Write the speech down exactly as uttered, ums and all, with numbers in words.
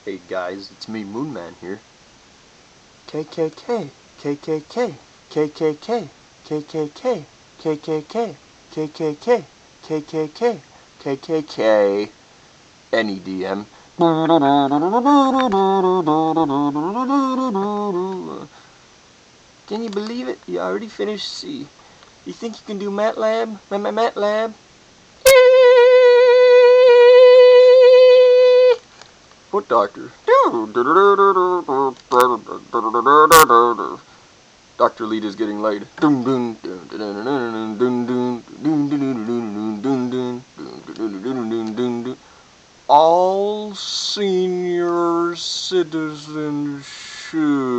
Hey guys, it's me, Moonman here. K K K, K K K, K K K, K K K, K K K, K K K, K K K, K K K, N E D M. Can you believe it? You already finished C. You think you can do MATLAB? MATLAB? Foot doctor. Doctor Lead is getting laid. All senior citizens should